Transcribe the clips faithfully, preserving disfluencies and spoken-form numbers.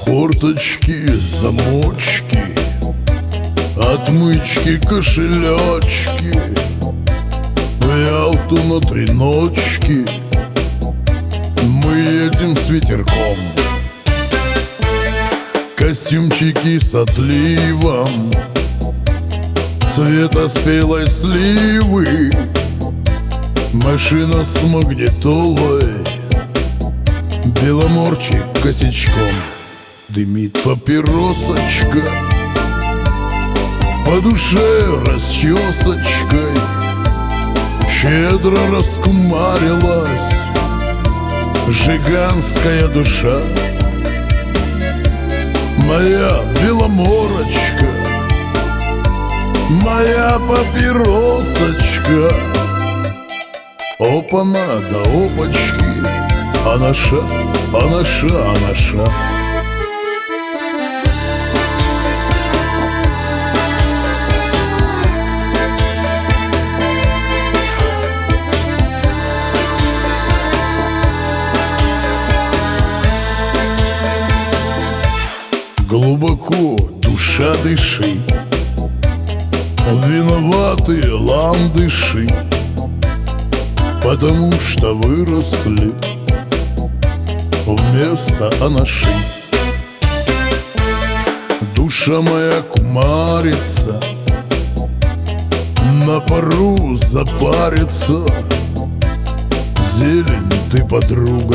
Форточки, замочки, отмычки, кошелечки, в Ялту на три ночки мы едем с ветерком. Костюмчики с отливом цвета спелой сливы, машина с магнитолой, беломорчик косячком. Дымит папиросочка, по душе расчесочкой щедро раскумарилась жиганская душа. Моя беломорочка, моя папиросочка, опана да опачки, а наша, а наша, а наша. Глубоко душа дыши, виноваты ландыши, потому что выросли вместо анаши. Душа моя кумарится, на пару запарится. Зелень ты, подруга,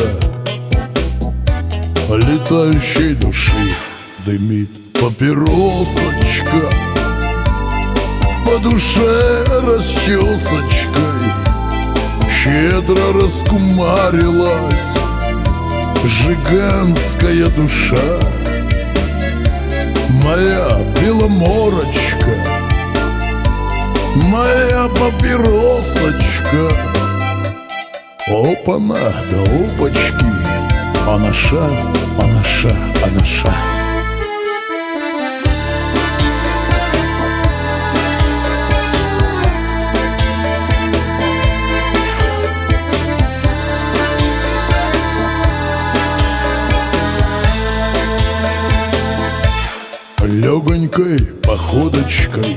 летающей души. Дымит папиросочка, по душе расчесочкой щедро раскумарилась жиганская душа. Моя беломорочка, моя папиросочка, опана да опачки, а наша, а наша, а наша. Легонькой походочкой,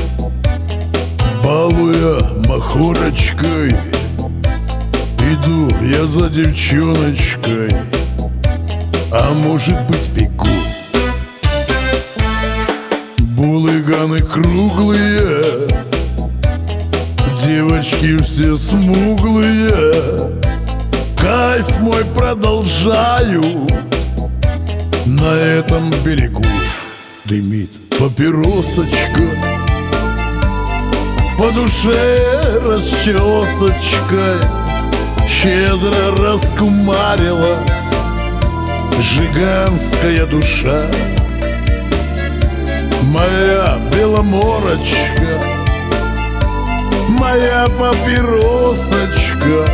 балуя махорочкой, иду я за девчоночкой, а может быть бегу. Булыганы круглые, девочки все смуглые, кайф мой продолжаю на этом берегу. Дымит папиросочка, по душе расчесочкой щедро раскумарилась жиганская душа. Моя беломорочка, моя папиросочка,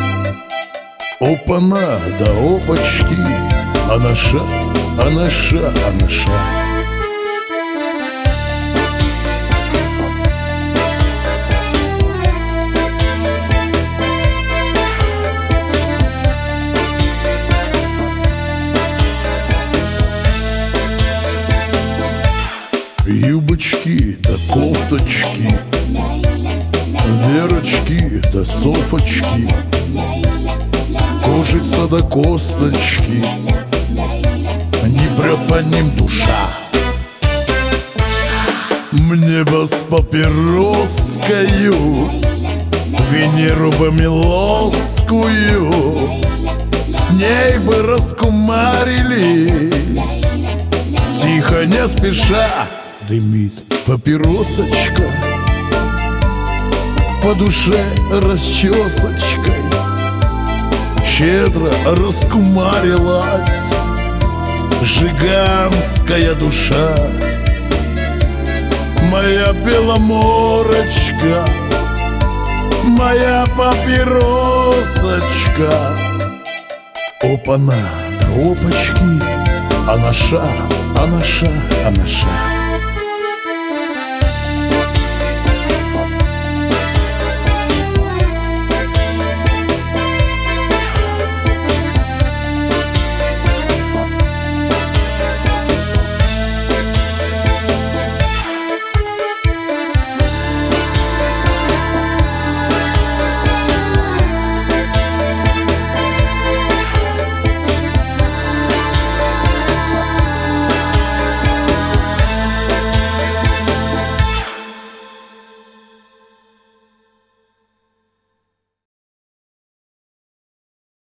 опана да опачки, а наша, а наша, а наша. Юбочки да кофточки, Верочки да Софочки, кожица да косточки, не прет по ним душа. Мне бы с папироскою Венеру бы милоскую, с ней бы раскумарились, тихо не спеша. Дымит папиросочка, по душе расчесочкой щедро раскумарилась жиганская душа. Моя беломорочка, моя папиросочка, опана да опачки, а наша, а наша, а наша.